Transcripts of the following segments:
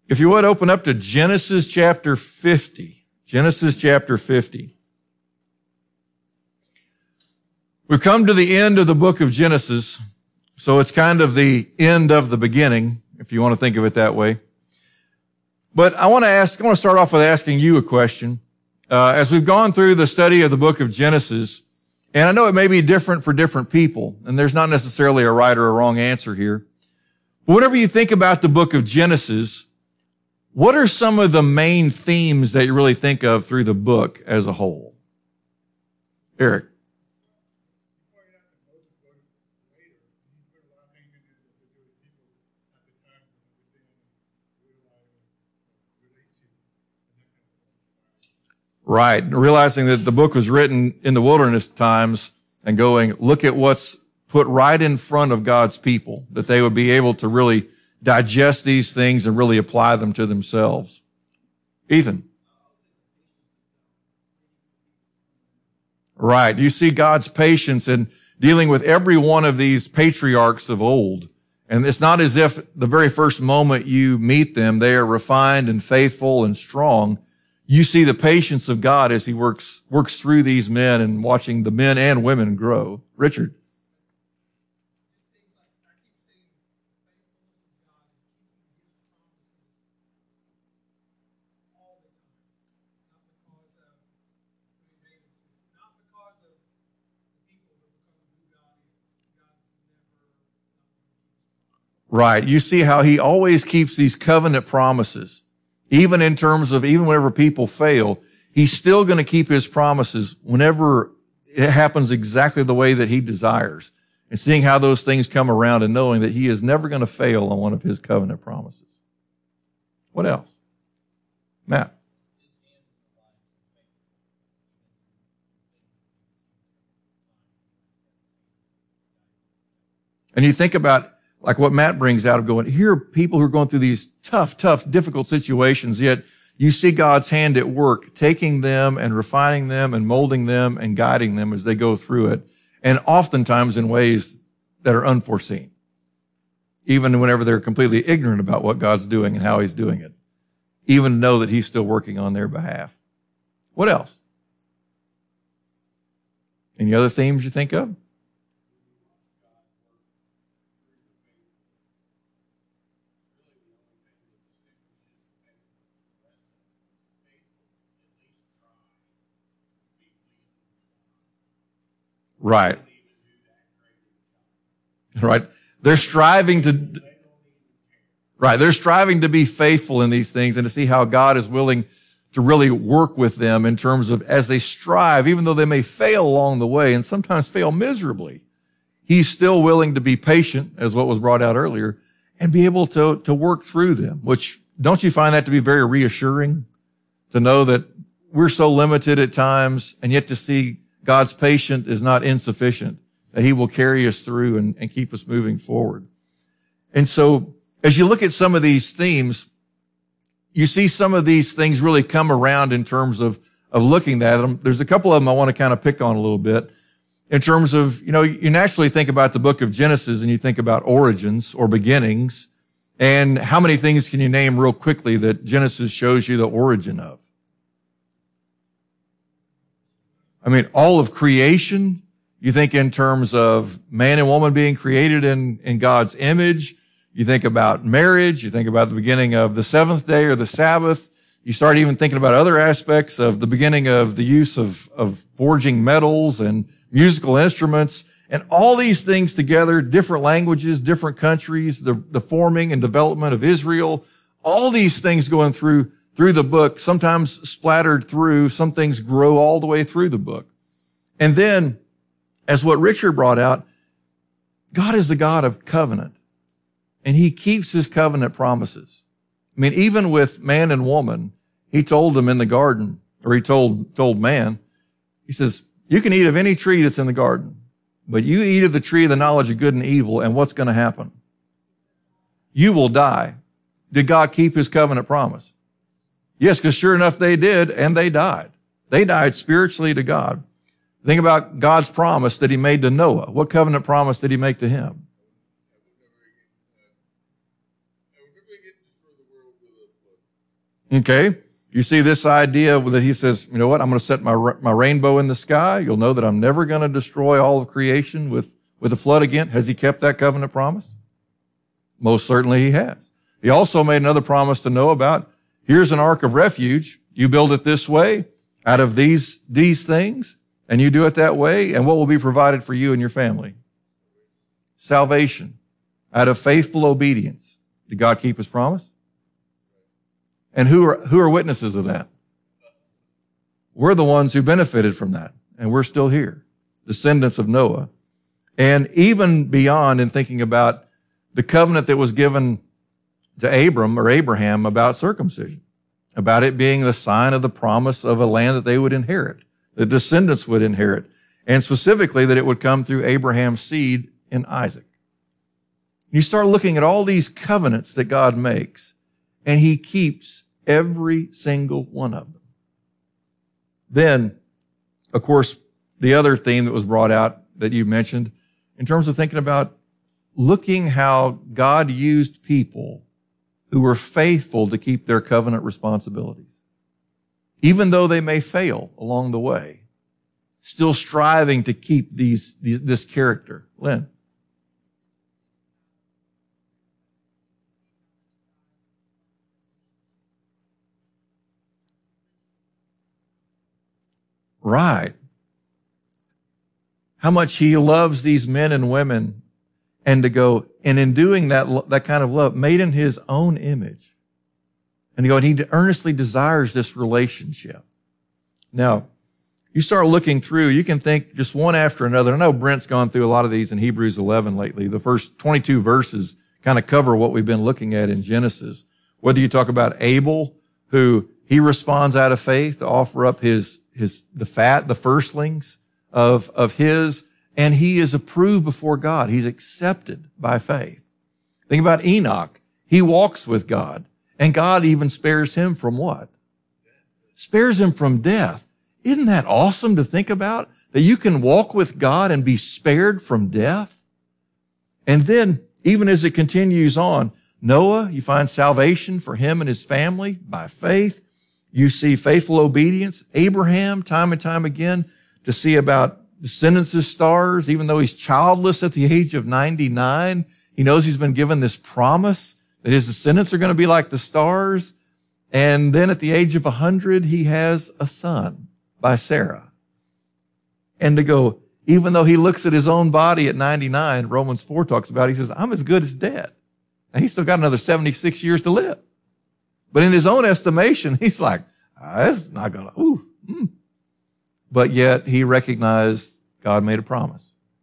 If you would, open up to Genesis chapter 50. Genesis chapter 50. We've come to the end of the book of Genesis, so it's kind of the end of the beginning, if you want to think of it that way. But I want to start off with asking you a question. As we've gone through the study of the book of Genesis, and I know it may be different for different people, and there's not necessarily a right or a wrong answer here. But whenever you think about the book of Genesis, what are some of the main themes that you really think of through the book as a whole? Eric. Right. Realizing that the book was written in the wilderness times and going, look at what's put right in front of God's people, that they would be able to really digest these things and really apply them to themselves. Ethan. Right. You see God's patience in dealing with every one of these patriarchs of old. And it's not as if the very first moment you meet them, they are refined and faithful and strong. You see the patience of God as He works through these men and watching the men and women grow. Richard. Right. You see how He always keeps these covenant promises. Even in terms of, even whenever people fail, He's still going to keep His promises whenever it happens exactly the way that He desires. And seeing how those things come around and knowing that He is never going to fail on one of His covenant promises. What else? Matt. And you think about, like what Matt brings out of going, here are people who are going through these tough, difficult situations, yet you see God's hand at work, taking them and refining them and molding them and guiding them as they go through it, and oftentimes in ways that are unforeseen, even whenever they're completely ignorant about what God's doing and how He's doing it, even know that He's still working on their behalf. What else? Any other themes you think of? Right. Right. They're striving to be faithful in these things and to see how God is willing to really work with them in terms of as they strive, even though they may fail along the way and sometimes fail miserably. He's still willing to be patient, as what was brought out earlier, and be able to work through them, which don't you find that to be very reassuring to know that we're so limited at times and yet to see God's patience is not insufficient, that He will carry us through and keep us moving forward. And so, as you look at some of these themes, you see some of these things really come around in terms of looking at them. There's a couple of them I want to kind of pick on a little bit. In terms of, you naturally think about the book of Genesis and you think about origins or beginnings. And how many things can you name real quickly that Genesis shows you the origin of? I mean, all of creation, you think in terms of man and woman being created in God's image. You think about marriage. You think about the beginning of the seventh day or the Sabbath. You start even thinking about other aspects of the beginning of the use of forging metals and musical instruments. And all these things together, different languages, different countries, the forming and development of Israel, all these things going through the book, sometimes splattered through, some things grow all the way through the book. And then, as what Richard brought out, God is the God of covenant, and He keeps His covenant promises. I mean, even with man and woman, He told them in the garden, or He told man, He says, you can eat of any tree that's in the garden, but you eat of the tree of the knowledge of good and evil, and what's going to happen? You will die. Did God keep His covenant promise? Yes, because sure enough they did, and they died. They died spiritually to God. Think about God's promise that He made to Noah. What covenant promise did He make to him? Okay? You see this idea that he says, you know what, I'm going to set my rainbow in the sky. You'll know that I'm never going to destroy all of creation with a flood again. Has he kept that covenant promise? Most certainly he has. He also made another promise to Noah about, here's an ark of refuge. You build it this way, out of these things, and you do it that way, and what will be provided for you and your family? Salvation, out of faithful obedience. Did God keep his promise? And who are witnesses of that? We're the ones who benefited from that, and we're still here, descendants of Noah. And even beyond in thinking about the covenant that was given to Abraham about circumcision, about it being the sign of the promise of a land that they would inherit, the descendants would inherit, and specifically that it would come through Abraham's seed in Isaac. You start looking at all these covenants that God makes, and he keeps every single one of them. Then, of course, the other theme that was brought out that you mentioned, in terms of thinking about looking how God used people who were faithful to keep their covenant responsibilities. Even though they may fail along the way, still striving to keep this character. Lynn. Right. How much he loves these men and women, and to go, and in doing that kind of love, made in his own image. And to go, and he earnestly desires this relationship. Now, you start looking through, you can think just one after another. I know Brent's gone through a lot of these in Hebrews 11 lately. The first 22 verses kind of cover what we've been looking at in Genesis. Whether you talk about Abel, who he responds out of faith to offer up the fat, the firstlings of his, and he is approved before God. He's accepted by faith. Think about Enoch. He walks with God, and God even spares him from what? Spares him from death. Isn't that awesome to think about? That you can walk with God and be spared from death? And then, even as it continues on, Noah, you find salvation for him and his family by faith. You see faithful obedience. Abraham, time and time again, to see about descendants as stars, even though he's childless at the age of 99. He knows he's been given this promise that his descendants are going to be like the stars. And then at the age of 100, he has a son by Sarah. And to go, even though he looks at his own body at 99, Romans 4 talks about, he says, I'm as good as dead. And he's still got another 76 years to live. But in his own estimation, he's like, that's not going to, But yet he recognized God made a promise.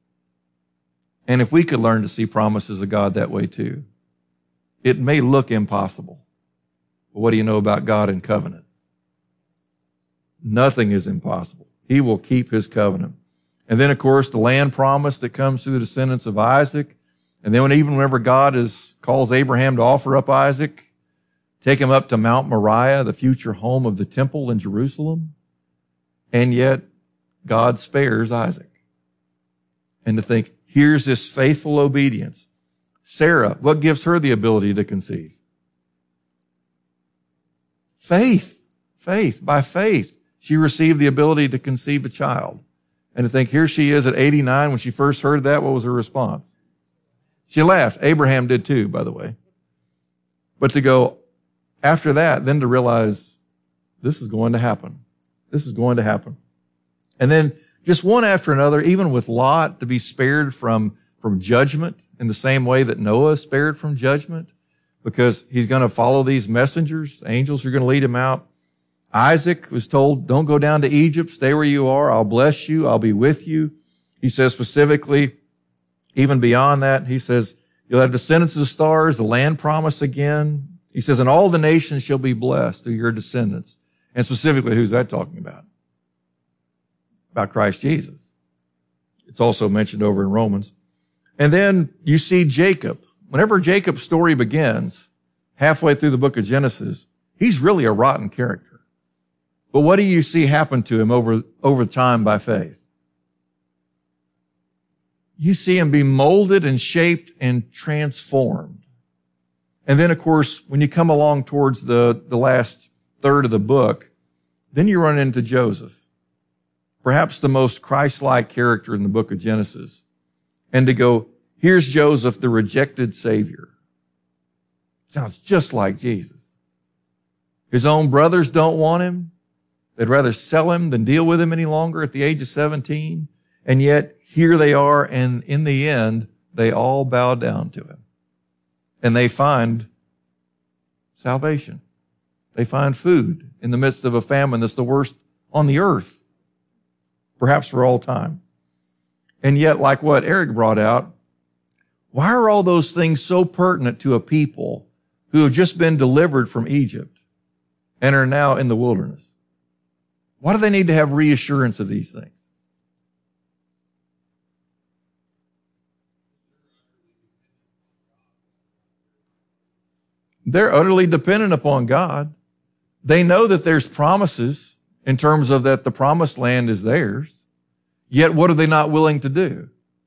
And if we could learn to see promises of God that way too, it may look impossible. But what do you know about God and covenant? Nothing is impossible. He will keep his covenant. And then, of course, the land promise that comes through the descendants of Isaac. And then whenever God calls Abraham to offer up Isaac, take him up to Mount Moriah, the future home of the temple in Jerusalem. And yet, God spares Isaac. And to think, here's this faithful obedience. Sarah, what gives her the ability to conceive? Faith. Faith. By faith, she received the ability to conceive a child. And to think, here she is at 89. When she first heard that, what was her response? She laughed. Abraham did too, by the way. But to go, after that, then to realize, this is going to happen. This is going to happen. And then just one after another, even with Lot, to be spared from judgment in the same way that Noah is spared from judgment, because he's going to follow these messengers. Angels are going to lead him out. Isaac was told, don't go down to Egypt. Stay where you are. I'll bless you. I'll be with you. He says specifically, even beyond that, he says, you'll have descendants of the stars, the land promise again. He says, and all the nations shall be blessed through your descendants. And specifically, who's that talking about? About Christ Jesus. It's also mentioned over in Romans. And then you see Jacob. Whenever Jacob's story begins, halfway through the book of Genesis, he's really a rotten character. But what do you see happen to him over time by faith? You see him be molded and shaped and transformed. And then, of course, when you come along towards the last third of the book, then you run into Joseph, perhaps the most Christ-like character in the book of Genesis. And to go, here's Joseph, the rejected Savior. Sounds just like Jesus. His own brothers don't want him. They'd rather sell him than deal with him any longer at the age of 17. And yet, here they are, and in the end, they all bow down to him. And they find salvation. They find food in the midst of a famine that's the worst on the earth, perhaps for all time. And yet, like what Eric brought out, why are all those things so pertinent to a people who have just been delivered from Egypt and are now in the wilderness? Why do they need to have reassurance of these things? They're utterly dependent upon God. They know that there's promises in terms of that the promised land is theirs. Yet what are they not willing to do?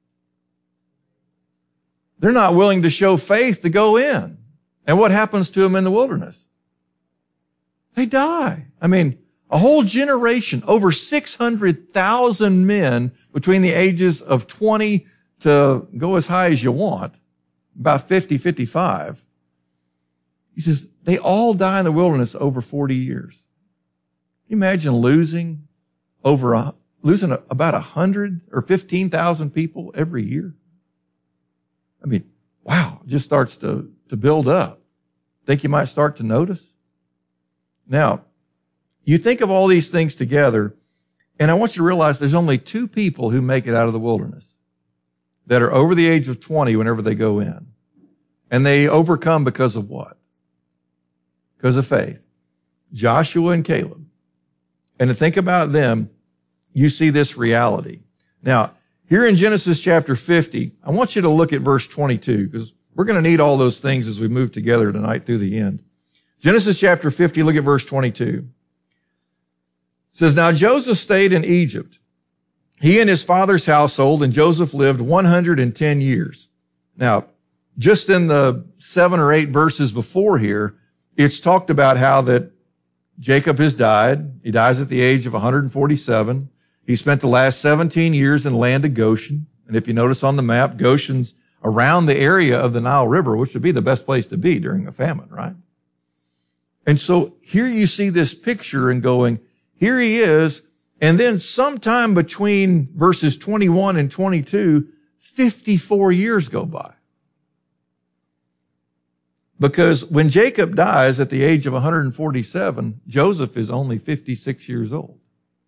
They're not willing to show faith to go in. And what happens to them in the wilderness? They die. I mean, a whole generation, over 600,000 men between the ages of 20 to go as high as you want, about 50, 55. He says, they all die in the wilderness over 40 years. Can you imagine losing about 100 or 15,000 people every year? I mean, wow, it just starts to build up. Think you might start to notice? Now, you think of all these things together, and I want you to realize there's only two people who make it out of the wilderness that are over the age of 20 whenever they go in. And they overcome because of what? Because of faith. Joshua and Caleb. And to think about them, you see this reality. Now, here in Genesis chapter 50, I want you to look at verse 22, because we're going to need all those things as we move together tonight through the end. Genesis chapter 50, look at verse 22. It says, now Joseph stayed in Egypt, he and his father's household, and Joseph lived 110 years. Now, just in the 7 or 8 verses before here, it's talked about how that Jacob has died. He dies at the age of 147. He spent the last 17 years in the land of Goshen. And if you notice on the map, Goshen's around the area of the Nile River, which would be the best place to be during a famine, right? And so here you see this picture and going, here he is. And then sometime between verses 21 and 22, 54 years go by. Because when Jacob dies at the age of 147, Joseph is only 56 years old.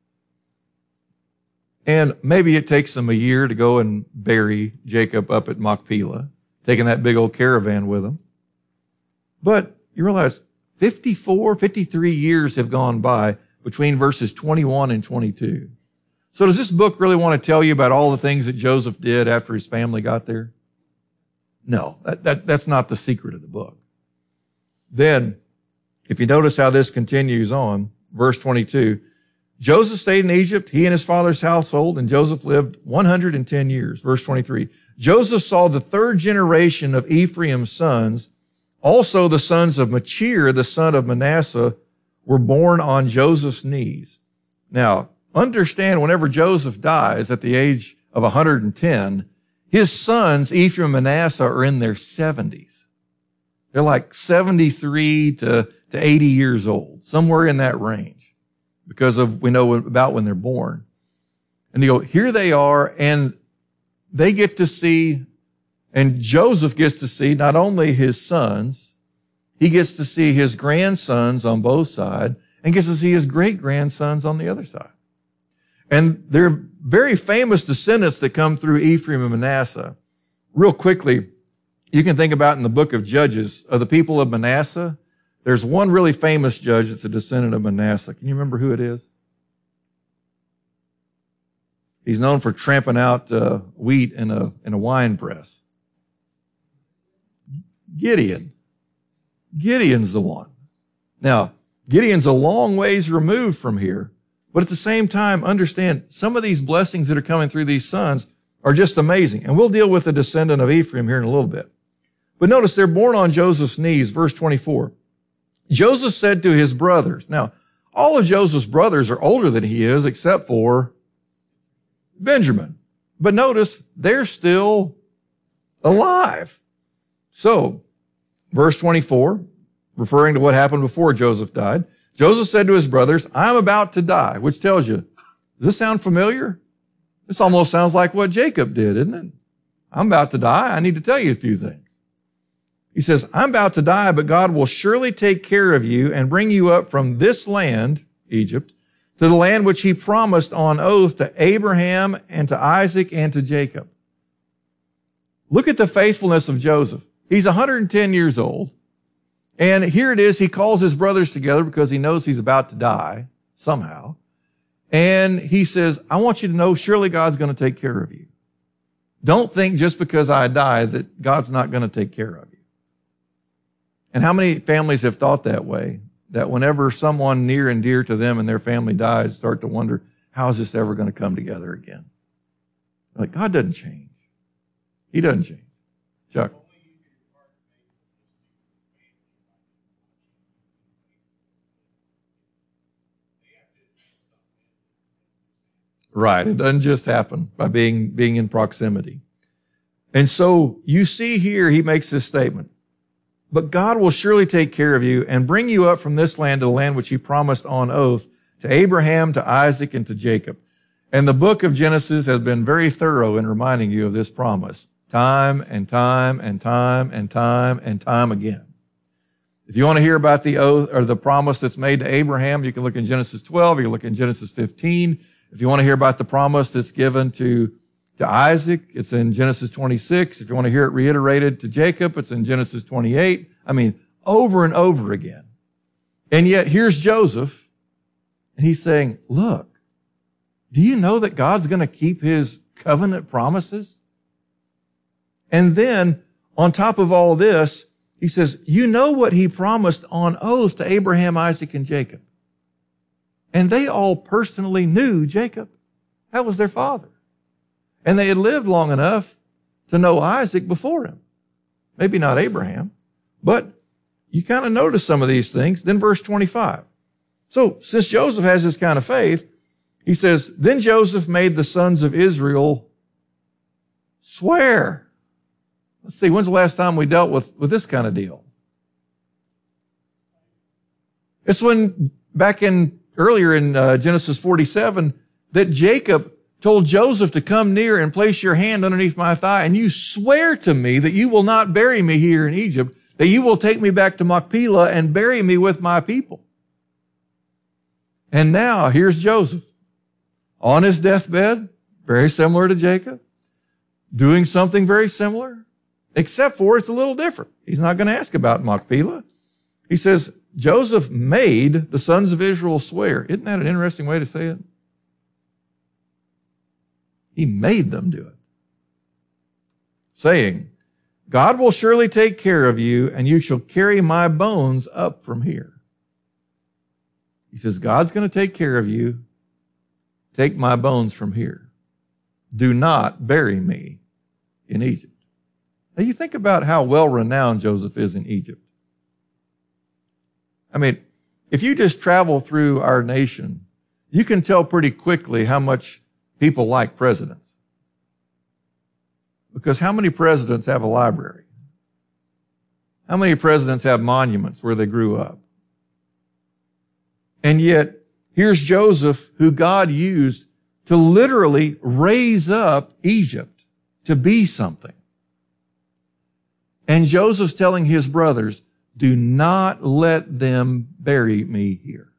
And maybe it takes them a year to go and bury Jacob up at Machpelah, taking that big old caravan with them. But you realize 53 years have gone by between verses 21 and 22. So does this book really want to tell you about all the things that Joseph did after his family got there? No, that's not the secret of the book. Then, if you notice how this continues on, verse 22, Joseph stayed in Egypt, he and his father's household, and Joseph lived 110 years. Verse 23, Joseph saw the third generation of Ephraim's sons. Also the sons of Machir, the son of Manasseh, were born on Joseph's knees. Now, understand whenever Joseph dies at the age of 110, his sons, Ephraim and Manasseh, are in their 70s. They're like 73 to 80 years old, somewhere in that range, because of we know about when they're born. And you go, here they are, and they get to see, and Joseph gets to see not only his sons, he gets to see his grandsons on both sides, and gets to see his great-grandsons on the other side. And they're very famous descendants that come through Ephraim and Manasseh. Real quickly, you can think about in the book of Judges, of the people of Manasseh, there's one really famous judge that's a descendant of Manasseh. Can you remember who it is? He's known for tramping out wheat in a wine press. Gideon. Gideon's the one. Now, Gideon's a long ways removed from here. But at the same time, understand, some of these blessings that are coming through these sons are just amazing. And we'll deal with the descendant of Ephraim here in a little bit. But notice they're born on Joseph's knees, verse 24. Joseph said to his brothers, now, all of Joseph's brothers are older than he is, except for Benjamin. But notice, they're still alive. So, verse 24, referring to what happened before Joseph died, Joseph said to his brothers, I'm about to die, which tells you, does this sound familiar? This almost sounds like what Jacob did, isn't it? I'm about to die. I need to tell you a few things. He says, I'm about to die, but God will surely take care of you and bring you up from this land, Egypt, to the land which he promised on oath to Abraham and to Isaac and to Jacob. Look at the faithfulness of Joseph. He's 110 years old. And here it is, he calls his brothers together because he knows he's about to die somehow. And he says, I want you to know surely God's going to take care of you. Don't think just because I die that God's not going to take care of you. And how many families have thought that way? That whenever someone near and dear to them and their family dies, start to wonder, how is this ever going to come together again? Like, God doesn't change. He doesn't change. Chuck. Right. It doesn't just happen by being in proximity. And so you see here, he makes this statement. But God will surely take care of you and bring you up from this land to the land which he promised on oath to Abraham, to Isaac, and to Jacob. And the book of Genesis has been very thorough in reminding you of this promise. Time and time and time and time and time again. If you want to hear about the oath or the promise that's made to Abraham, you can look in Genesis 12, you can look in Genesis 15. If you want to hear about the promise that's given to Isaac, it's in Genesis 26. If you want to hear it reiterated to Jacob, it's in Genesis 28. I mean, over and over again. And yet here's Joseph, and he's saying, look, do you know that God's going to keep his covenant promises? And then, on top of all this, he says, you know what he promised on oath to Abraham, Isaac, and Jacob. And they all personally knew Jacob. That was their father. And they had lived long enough to know Isaac before him. Maybe not Abraham, but you kind of notice some of these things. Then verse 25. So, since Joseph has this kind of faith, he says, then Joseph made the sons of Israel swear. Let's see, when's the last time we dealt with this kind of deal? It's when, earlier in Genesis 47, that Jacob told Joseph to come near and place your hand underneath my thigh, and you swear to me that you will not bury me here in Egypt, that you will take me back to Machpelah and bury me with my people. And now, here's Joseph on his deathbed, very similar to Jacob, doing something very similar, except for it's a little different. He's not going to ask about Machpelah. He says, Joseph made the sons of Israel swear. Isn't that an interesting way to say it? He made them do it, saying, God will surely take care of you, and you shall carry my bones up from here. He says, God's going to take care of you. Take my bones from here. Do not bury me in Egypt. Now you think about how well-renowned Joseph is in Egypt. I mean, if you just travel through our nation, you can tell pretty quickly how much people like presidents. Because how many presidents have a library? How many presidents have monuments where they grew up? And yet, here's Joseph, who God used to literally raise up Egypt to be something. And Joseph's telling his brothers, do not let them bury me here.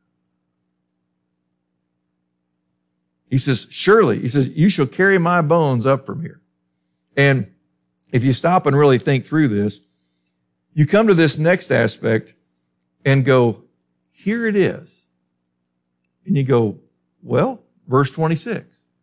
He says, surely, he says, you shall carry my bones up from here. And if you stop and really think through this, you come to this next aspect and go, here it is. And you go, well, verse 26.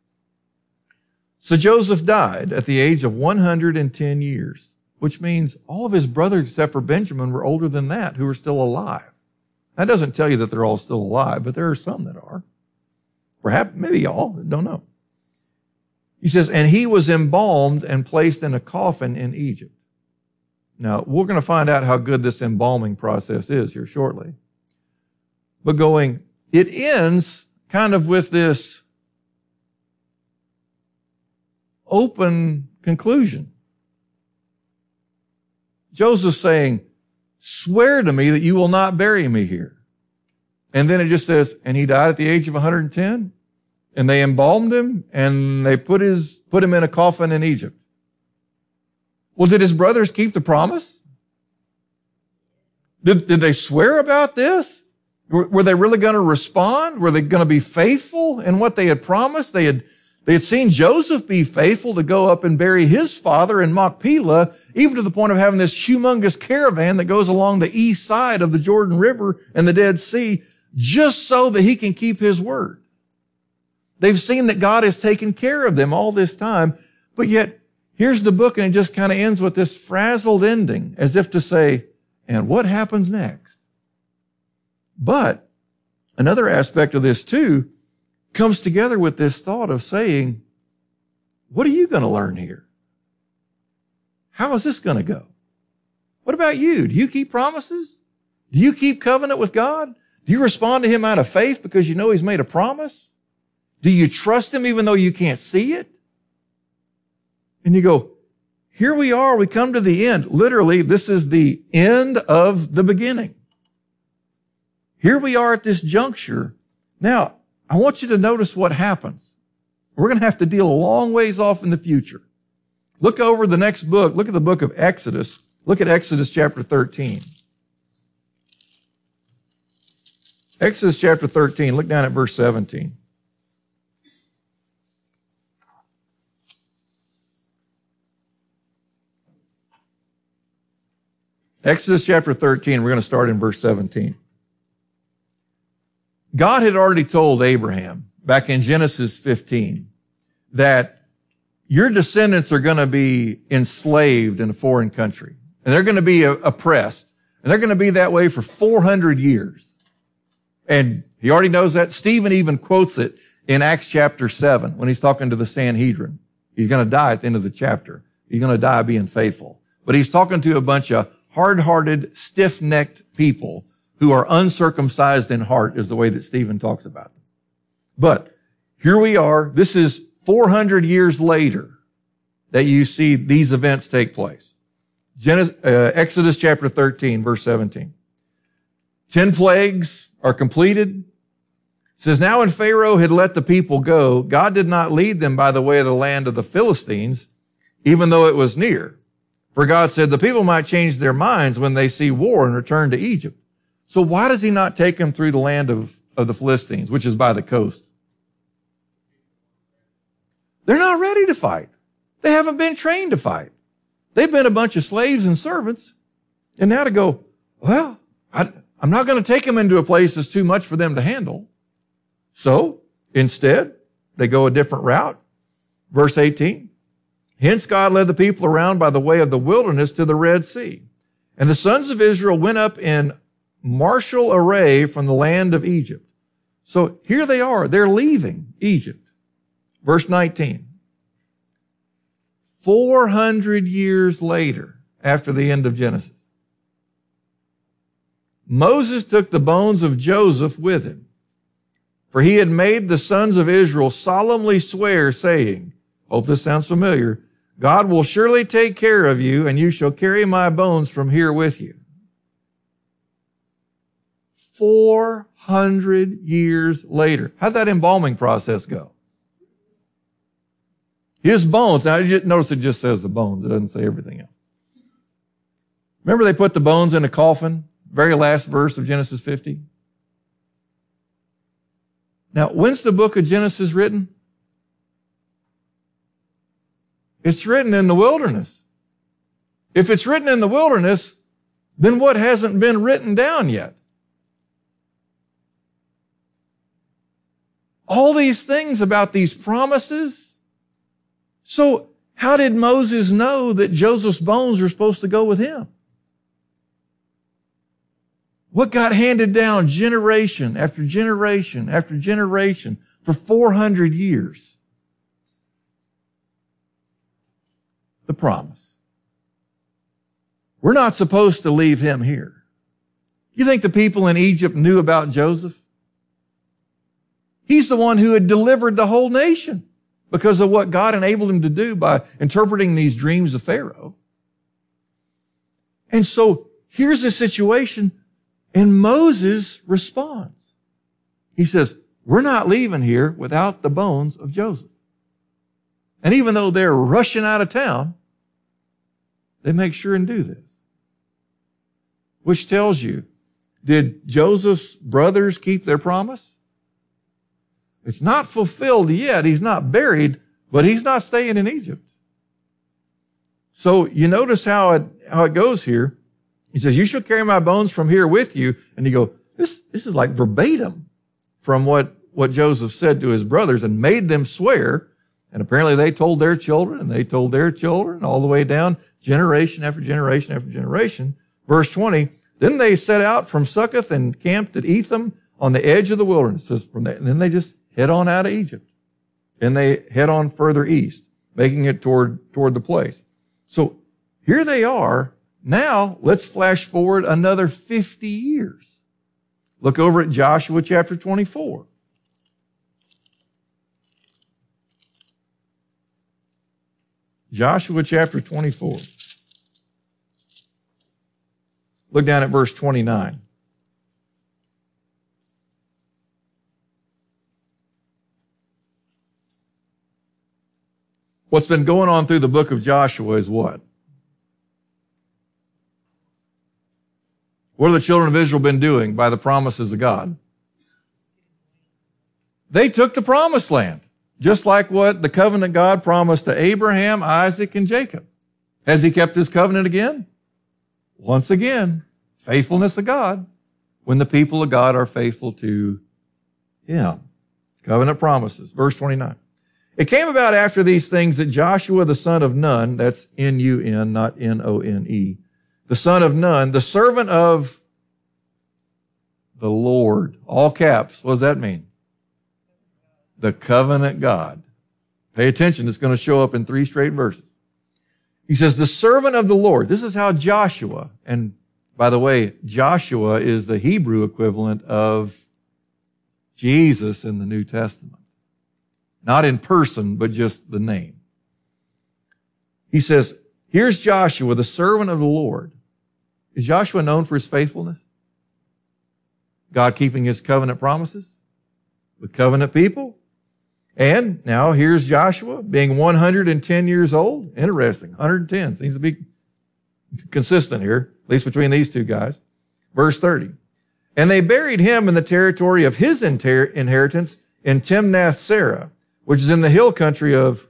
So Joseph died at the age of 110 years, which means all of his brothers except for Benjamin were older than that, who are still alive. That doesn't tell you that they're all still alive, but there are some that are. Perhaps, maybe all, don't know. He says, and he was embalmed and placed in a coffin in Egypt. Now, we're going to find out how good this embalming process is here shortly. But it ends kind of with this open conclusion. Joseph's saying, swear to me that you will not bury me here. And then it just says, and he died at the age of 110, and they embalmed him, and they put him in a coffin in Egypt. Well, did his brothers keep the promise? Did they swear about this? Were they really going to respond? Were they going to be faithful in what they had promised? They had seen Joseph be faithful to go up and bury his father in Machpelah, even to the point of having this humongous caravan that goes along the east side of the Jordan River and the Dead Sea, just so that he can keep his word. They've seen that God has taken care of them all this time, but yet here's the book, and it just kind of ends with this frazzled ending, as if to say, and what happens next? But another aspect of this too comes together with this thought of saying, what are you going to learn here? How is this going to go? What about you? Do you keep promises? Do you keep covenant with God? Do you respond to him out of faith because you know he's made a promise? Do you trust him even though you can't see it? And you go, here we are, we come to the end. Literally, this is the end of the beginning. Here we are at this juncture. Now, I want you to notice what happens. We're going to have to deal a long ways off in the future. Look over the next book. Look at the book of Exodus. Look at Exodus chapter 13. Exodus chapter 13. Look down at verse 17. Exodus chapter 13, we're going to start in verse 17. God had already told Abraham back in Genesis 15 that your descendants are going to be enslaved in a foreign country, and they're going to be oppressed, and they're going to be that way for 400 years. And he already knows that. Stephen even quotes it in Acts chapter 7 when he's talking to the Sanhedrin. He's going to die at the end of the chapter. He's going to die being faithful. But he's talking to a bunch of hard-hearted, stiff-necked people who are uncircumcised in heart, is the way that Stephen talks about them. But here we are. This is 400 years later that you see these events take place. Exodus chapter 13, verse 17. 10 plagues are completed. It says, now when Pharaoh had let the people go, God did not lead them by the way of the land of the Philistines, even though it was near. For God said the people might change their minds when they see war and return to Egypt. So why does he not take them through the land of the Philistines, which is by the coast? They're not ready to fight. They haven't been trained to fight. They've been a bunch of slaves and servants. And now to go, well, I'm not going to take them into a place that's too much for them to handle. So instead, they go a different route. Verse 18. Hence God led the people around by the way of the wilderness to the Red Sea. And the sons of Israel went up in martial array from the land of Egypt. So here they are. They're leaving Egypt. Verse 19. 400 years later, after the end of Genesis, Moses took the bones of Joseph with him, for he had made the sons of Israel solemnly swear, saying, hope this sounds familiar, God will surely take care of you, and you shall carry my bones from here with you. 400 years later. How'd that embalming process go? His bones. Now, notice it just says the bones. It doesn't say everything else. Remember they put the bones in a coffin? Very last verse of Genesis 50. Now, when's the book of Genesis written? It's written in the wilderness. If it's written in the wilderness, then what hasn't been written down yet? All these things about these promises. So how did Moses know that Joseph's bones were supposed to go with him? What got handed down generation after generation after generation for 400 years? The promise. we're not supposed to leave him here. You think the people in Egypt knew about Joseph? He's the one who had delivered the whole nation because of what God enabled him to do by interpreting these dreams of Pharaoh. And so here's the situation, and Moses responds. He says, we're not leaving here without the bones of Joseph. And even though they're rushing out of town, they make sure and do this. Which tells you, did Joseph's brothers keep their promise? It's not fulfilled yet. He's not buried, but he's not staying in Egypt. So you notice how it goes here. He says, you shall carry my bones from here with you. And you go, this is like verbatim from what Joseph said to his brothers and made them swear. And apparently they told their children and they told their children all the way down generation after generation after generation. Verse 20, then they set out from Succoth and camped at Etham on the edge of the wilderness. And then they just head on out of Egypt. And they head on further east, making it toward the place. So here they are. Now let's flash forward another 50 years. Look over at Joshua chapter 24. Joshua chapter 24. Look down at verse 29. What's been going on through the book of Joshua is what? What have the children of Israel been doing by the promises of God? They took the promised land, just like what the covenant God promised to Abraham, Isaac, and Jacob. Has he kept his covenant again? Once again, faithfulness of God when the people of God are faithful to him. Covenant promises. Verse 29. It came about after these things that Joshua the son of Nun, that's N-U-N, not N-O-N-E, the son of Nun, the servant of the Lord, all caps, what does that mean? The covenant God. Pay attention, it's going to show up in 3 straight verses. He says, the servant of the Lord. This is how Joshua, and by the way, Joshua is the Hebrew equivalent of Jesus in the New Testament. Not in person, but just the name. He says, here's Joshua, the servant of the Lord. Is Joshua known for his faithfulness? God keeping his covenant promises with covenant people? And now here's Joshua being 110 years old. Interesting. 110 seems to be consistent here, at least between these two guys. Verse 30. And they buried him in the territory of his inheritance in Timnath-Serah, which is in the hill country of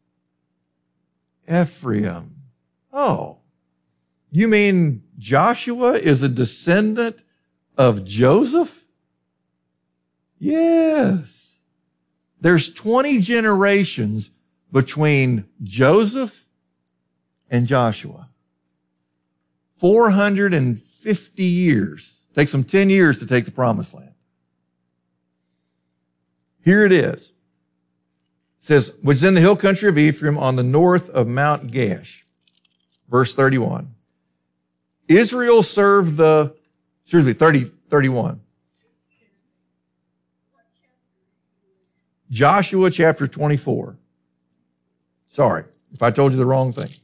Ephraim. Oh, you mean Joshua is a descendant of Joseph? Yes. There's 20 generations between Joseph and Joshua. 450 years. Takes them 10 years to take the promised land. Here it is. It says, which is in the hill country of Ephraim on the north of Mount Gash. Verse 31. Israel served 31. Joshua chapter 24. Sorry, if I told you the wrong thing.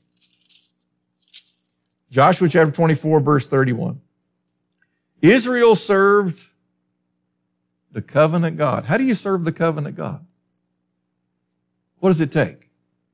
Joshua chapter 24, verse 31. Israel served the covenant God. How do you serve the covenant God? What does it take?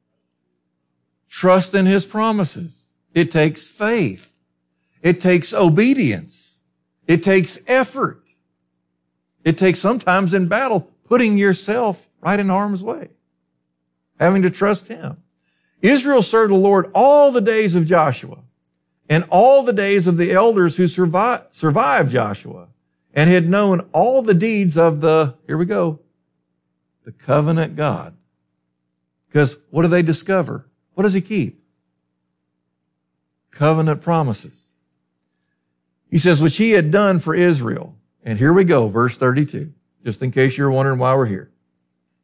Trust in his promises. It takes faith. It takes obedience. It takes effort. It takes sometimes in battle putting yourself right in harm's way, having to trust him. Israel served the Lord all the days of Joshua and all the days of the elders who survived Joshua and had known all the deeds of the covenant God. Because what do they discover? What does he keep? Covenant promises. He says, which he had done for Israel. And here we go, verse 32, just in case you're wondering why we're here.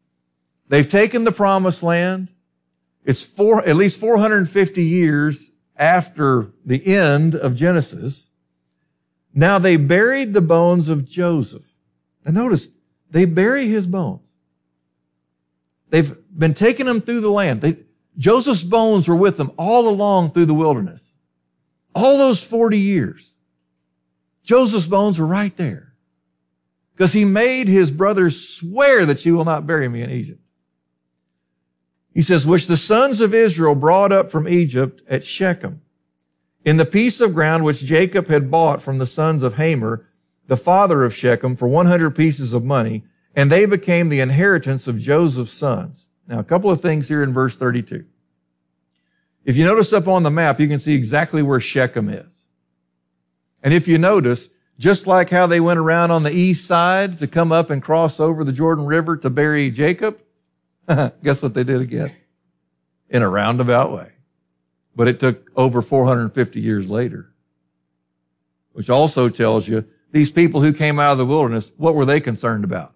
They've taken the promised land. It's at least 450 years after the end of Genesis. Now they buried the bones of Joseph. And notice, they bury his bones. They've been taking him through the land. Joseph's bones were with them all along through the wilderness. All those 40 years. Joseph's bones were right there. Because he made his brothers swear that you will not bury me in Egypt. He says, which the sons of Israel brought up from Egypt at Shechem, in the piece of ground which Jacob had bought from the sons of Hamor, the father of Shechem, for 100 pieces of money, and they became the inheritance of Joseph's sons. Now, a couple of things here in verse 32. If you notice up on the map, you can see exactly where Shechem is. And if you notice, just like how they went around on the east side to come up and cross over the Jordan River to bury Jacob, guess what they did again? In a roundabout way. But it took over 450 years later. Which also tells you, these people who came out of the wilderness, what were they concerned about?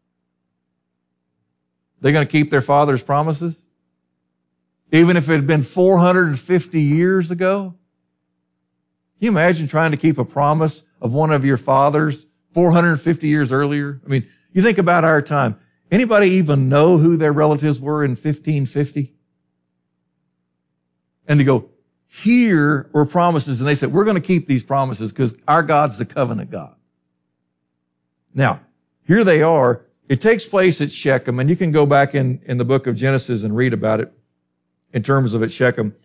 They're going to keep their father's promises? Even if it had been 450 years ago? Can you imagine trying to keep a promise of one of your fathers 450 years earlier? I mean, you think about our time. Anybody even know who their relatives were in 1550? And to go, here were promises, and they said, we're going to keep these promises because our God's the covenant God. Now, here they are. It takes place at Shechem, and you can go back in the book of Genesis and read about it in terms of at Shechem.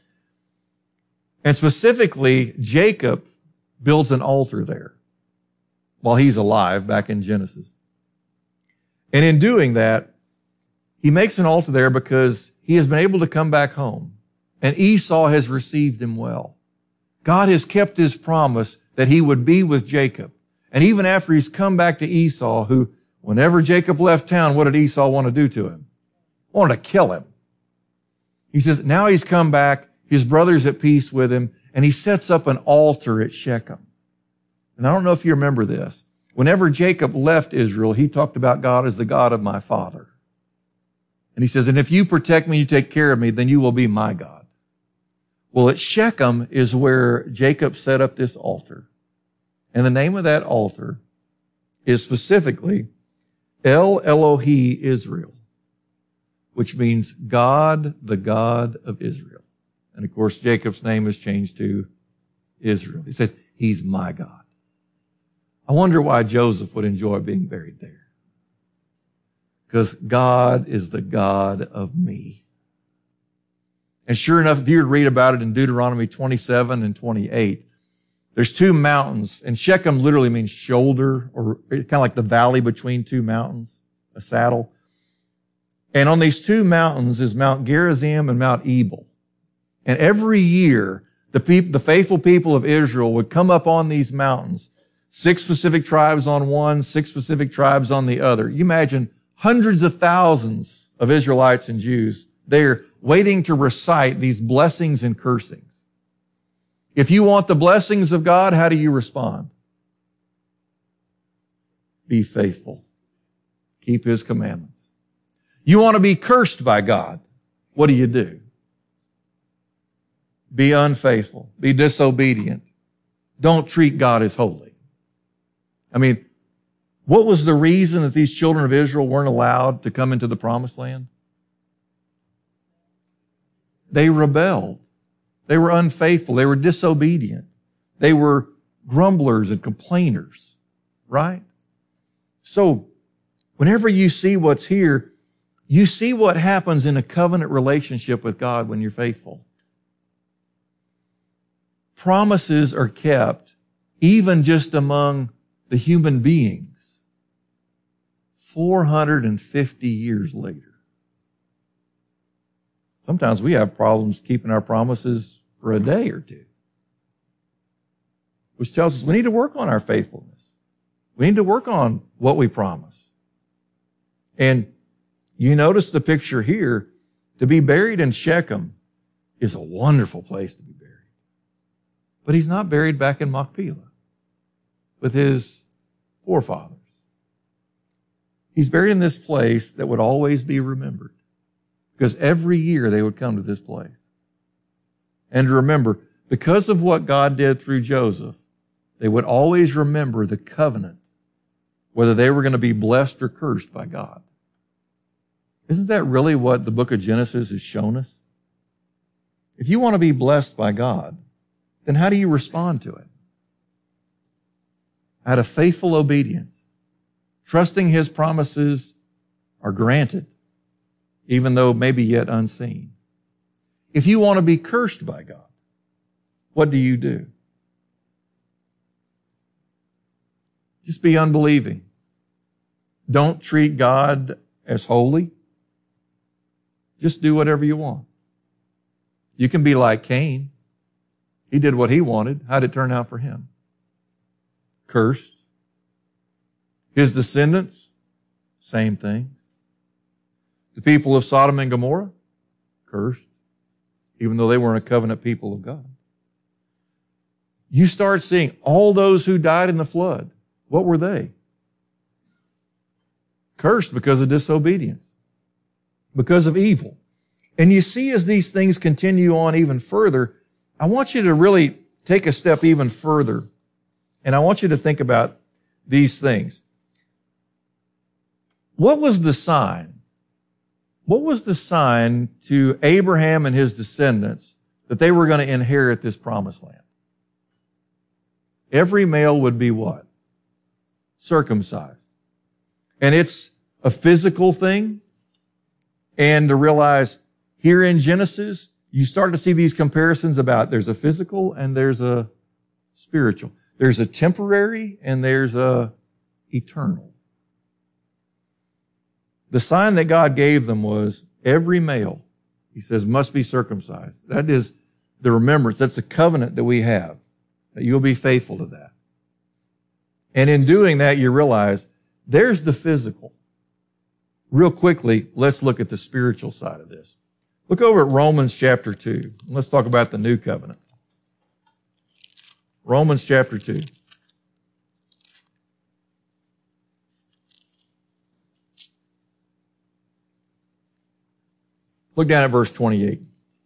And specifically, Jacob builds an altar there while he's alive back in Genesis. And in doing that, he makes an altar there because he has been able to come back home. And Esau has received him well. God has kept his promise that he would be with Jacob. And even after he's come back to Esau, who, whenever Jacob left town, what did Esau want to do to him? Wanted to kill him. He says, now he's come back, his brother's at peace with him, and he sets up an altar at Shechem. And I don't know if you remember this. Whenever Jacob left Israel, he talked about God as the God of my father. And he says, and if you protect me, you take care of me, then you will be my God. Well, at Shechem is where Jacob set up this altar. And the name of that altar is specifically El Elohe Israel, which means God, the God of Israel. And of course, Jacob's name is changed to Israel. He said, he's my God. I wonder why Joseph would enjoy being buried there. Because God is the God of me. And sure enough, if you read about it in Deuteronomy 27 and 28, there's two mountains, and Shechem literally means shoulder, or kind of like the valley between two mountains, a saddle. And on these two mountains is Mount Gerizim and Mount Ebal. And every year, the faithful people of Israel would come up on these mountains, 6 specific tribes on one, 6 specific tribes on the other. You imagine hundreds of thousands of Israelites and Jews there waiting to recite these blessings and cursings. If you want the blessings of God, how do you respond? Be faithful. Keep His commandments. You want to be cursed by God. What do? Be unfaithful. Be disobedient. Don't treat God as holy. I mean, what was the reason that these children of Israel weren't allowed to come into the promised land? They rebelled. They were unfaithful. They were disobedient. They were grumblers and complainers, right? So, whenever you see what's here, you see what happens in a covenant relationship with God when you're faithful. Promises are kept even just among the human beings 450 years later. Sometimes we have problems keeping our promises for a day or two, which tells us we need to work on our faithfulness. We need to work on what we promise. And you notice the picture here. To be buried in Shechem is a wonderful place to be buried. But he's not buried back in Machpelah with his forefathers. He's buried in this place that would always be remembered. Because every year they would come to this place. And to remember, because of what God did through Joseph, they would always remember the covenant, whether they were going to be blessed or cursed by God. Isn't that really what the book of Genesis has shown us? If you want to be blessed by God, then how do you respond to it? Out of faithful obedience, trusting His promises are granted, even though maybe yet unseen. If you want to be cursed by God, what do? Just be unbelieving. Don't treat God as holy. Just do whatever you want. You can be like Cain. He did what he wanted. How did it turn out for him? Cursed. His descendants, same thing. The people of Sodom and Gomorrah, cursed, even though they weren't a covenant people of God. You start seeing all those who died in the flood. What were they? Cursed because of disobedience, because of evil. And you see, as these things continue on even further, I want you to really take a step even further. And I want you to think about these things. What was the sign? What was the sign to Abraham and his descendants that they were going to inherit this promised land? Every male would be what? Circumcised. And it's a physical thing. And to realize here in Genesis, you start to see these comparisons about there's a physical and there's a spiritual. There's a temporary and there's a eternal. The sign that God gave them was every male, He says, must be circumcised. That is the remembrance. That's the covenant that we have, that you'll be faithful to that. And in doing that, you realize there's the physical. Real quickly, let's look at the spiritual side of this. Look over at Romans chapter 2. Let's talk about the new covenant. Romans chapter 2. Look down at verse 28.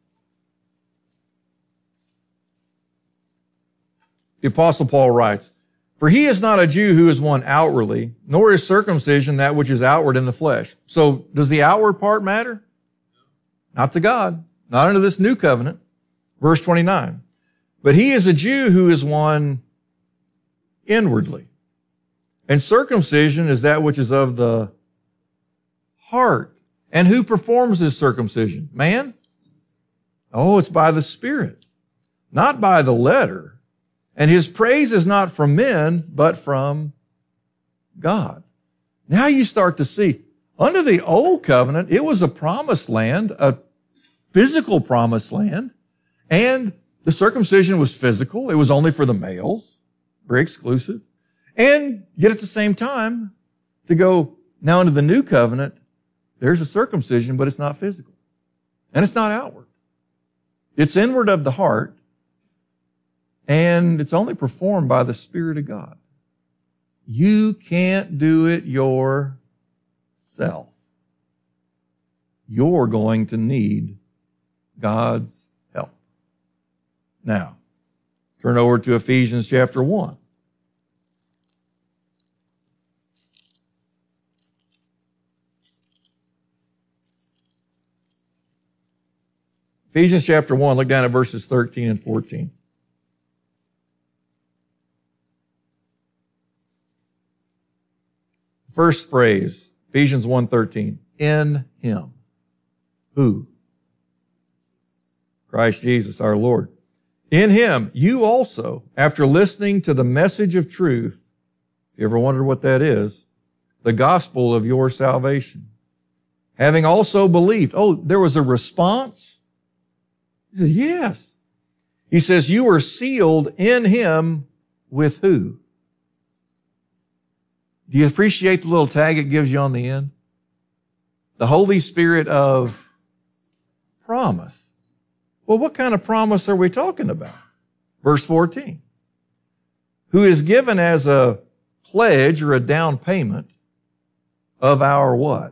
The Apostle Paul writes, "For he is not a Jew who is one outwardly, nor is circumcision that which is outward in the flesh." So does the outward part matter? Not to God, not under this new covenant. Verse 29. "But he is a Jew who is one inwardly. And circumcision is that which is of the heart. And who performs this circumcision? Man? Oh, it's by the Spirit, not by the letter. And his praise is not from men, but from God." Now you start to see, under the old covenant, it was a promised land, a physical promised land, and the circumcision was physical. It was only for the males, very exclusive. And yet at the same time, to go now into the new covenant, there's a circumcision, but it's not physical. And it's not outward. It's inward of the heart, and it's only performed by the Spirit of God. You can't do it yourself. You're going to need God's help. Now, turn over to Ephesians chapter 1. Ephesians chapter 1, look down at verses 13 and 14. First phrase, Ephesians 1:13. In Him. Who? Christ Jesus our Lord. In Him, you also, after listening to the message of truth, if you ever wondered what that is, the gospel of your salvation, having also believed. Oh, there was a response? He says, yes. He says, you were sealed in Him with who? Do you appreciate the little tag it gives you on the end? The Holy Spirit of promise. Well, what kind of promise are we talking about? Verse 14. Who is given as a pledge or a down payment of our what?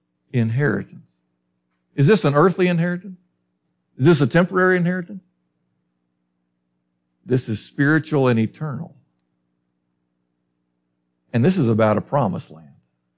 Inheritance. Is this an earthly inheritance? Is this a temporary inheritance? This is spiritual and eternal. And this is about a promised land.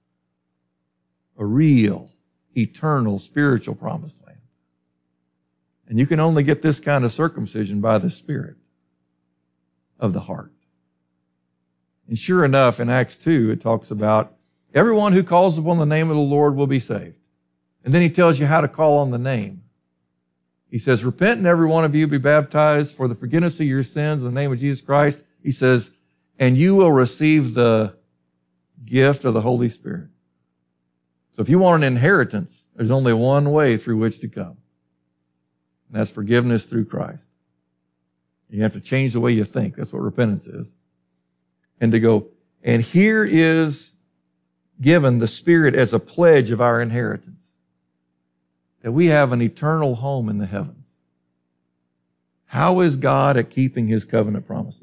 A real, eternal, spiritual promised land. And you can only get this kind of circumcision by the Spirit of the heart. And sure enough, in Acts 2, it talks about everyone who calls upon the name of the Lord will be saved. And then he tells you how to call on the name. He says, repent and every one of you be baptized for the forgiveness of your sins in the name of Jesus Christ. He says, and you will receive the gift of the Holy Spirit. So if you want an inheritance, there's only one way through which to come. And that's forgiveness through Christ. You have to change the way you think. That's what repentance is. And to go, and here is given the Spirit as a pledge of our inheritance. That we have an eternal home in the heavens. How is God at keeping His covenant promises?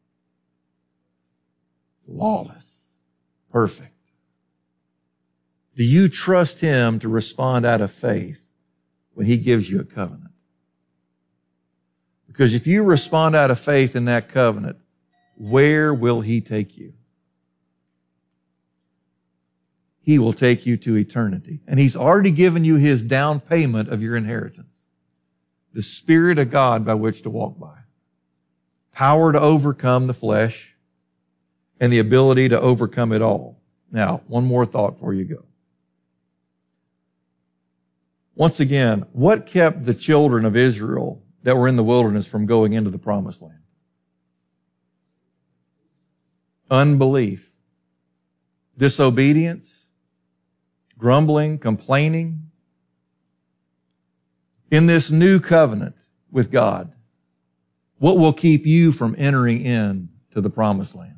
Flawless. Perfect. Do you trust Him to respond out of faith when He gives you a covenant? Because if you respond out of faith in that covenant, where will He take you? He will take you to eternity. And He's already given you His down payment of your inheritance. The Spirit of God by which to walk by. Power to overcome the flesh and the ability to overcome it all. Now, one more thought before you go. Once again, what kept the children of Israel that were in the wilderness from going into the promised land? Unbelief, disobedience, grumbling, complaining. In this new covenant with God, what will keep you from entering in to the promised land?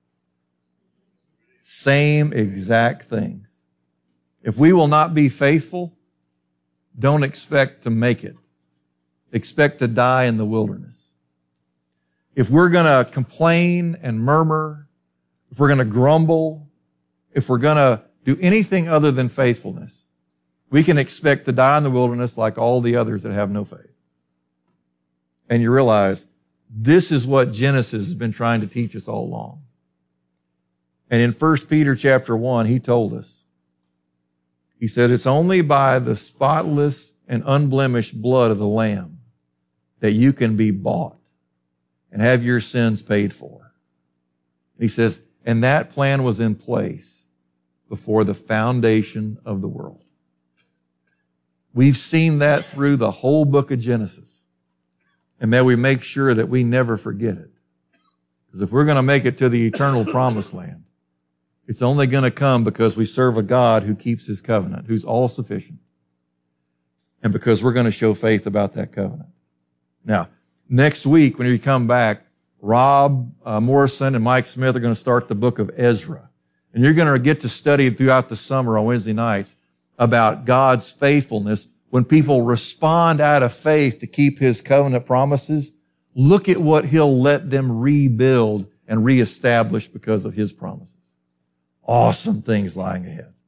Same exact things. If we will not be faithful, don't expect to make it. Expect to die in the wilderness. If we're going to complain and murmur, if we're going to grumble, if we're going to do anything other than faithfulness, we can expect to die in the wilderness like all the others that have no faith. And you realize this is what Genesis has been trying to teach us all along. And in 1 Peter chapter 1, he told us, he said, it's only by the spotless and unblemished blood of the Lamb that you can be bought and have your sins paid for. He says, and that plan was in place before the foundation of the world. We've seen that through the whole book of Genesis. And may we make sure that we never forget it. Because if we're going to make it to the eternal promised land, it's only going to come because we serve a God who keeps His covenant, who's all sufficient. And because we're going to show faith about that covenant. Now, next week when we come back, Rob Morrison and Mike Smith are going to start the book of Ezra. And you're going to get to study throughout the summer on Wednesday nights about God's faithfulness when people respond out of faith to keep His covenant promises. Look at what He'll let them rebuild and reestablish because of His promises. Awesome things lying ahead.